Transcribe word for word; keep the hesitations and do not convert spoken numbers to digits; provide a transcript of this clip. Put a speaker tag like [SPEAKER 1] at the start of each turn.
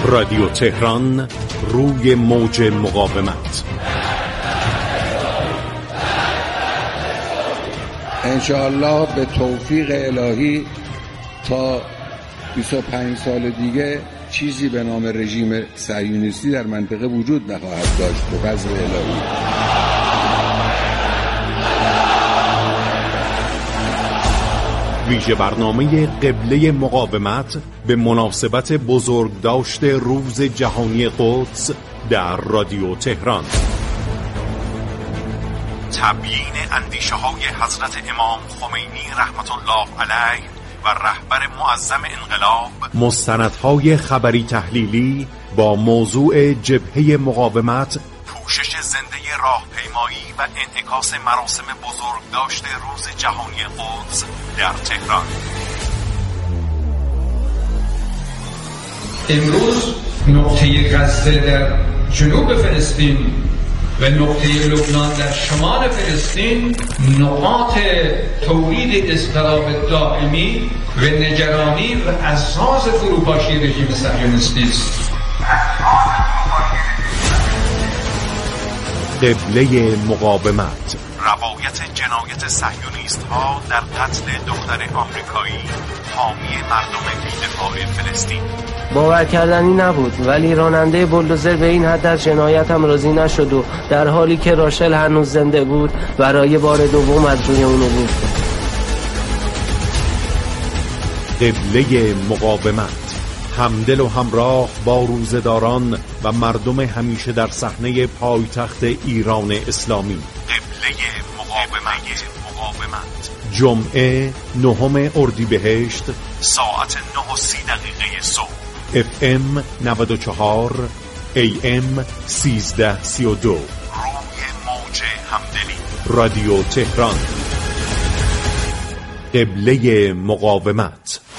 [SPEAKER 1] رادیو تهران، روی موج مقاومت.
[SPEAKER 2] انشاءالله به توفیق الهی تا بیست و پنج سال دیگه چیزی به نام رژیم صهیونیستی در منطقه وجود نخواهد داشت به فضل الهی.
[SPEAKER 1] ویژه برنامه قبله مقاومت به مناسبت بزرگداشت روز جهانی قدس در رادیو تهران. تبیین اندیشه های حضرت امام خمینی رحمت الله علیه و رهبر معظم انقلاب، مستندهای خبری تحلیلی با موضوع جبهه مقاومت، پوشش زنده راهپیمایی و انعکاس مراسم بزرگداشت روز جهانی قدس در تهران.
[SPEAKER 3] امروز نقطه غزه در جنوب فلسطین و نقطه لبنان در شمال فلسطین نقاط تولید اضطراب دائمی و نگرانی و اساس فروپاشی رژیم صهیونیستی است.
[SPEAKER 1] قبله مقاومت، روایت جنایت صهیونیست ها در قتل دختر آمریکایی حامی مردم بی‌دفاع فلسطین.
[SPEAKER 4] باور کردنی نبود، ولی راننده بولدوزر به این حد از جنایتم راضی نشد و در حالی که راشل هنوز زنده بود برای بار دوم از روی اون عبور کرد.
[SPEAKER 1] قبله مقاومت، همدل و همراه با روزداران و مردم همیشه در صحنه پایتخت ایران اسلامی. قبله مقاومت. مقاومت جمعه نهم اردیبهشت ساعت نه و سی دقیقه صبح. اف ام نود و چهار، ای ام سیزده سی و دو. روی موج همدلی. رادیو تهران. قبله مقاومت.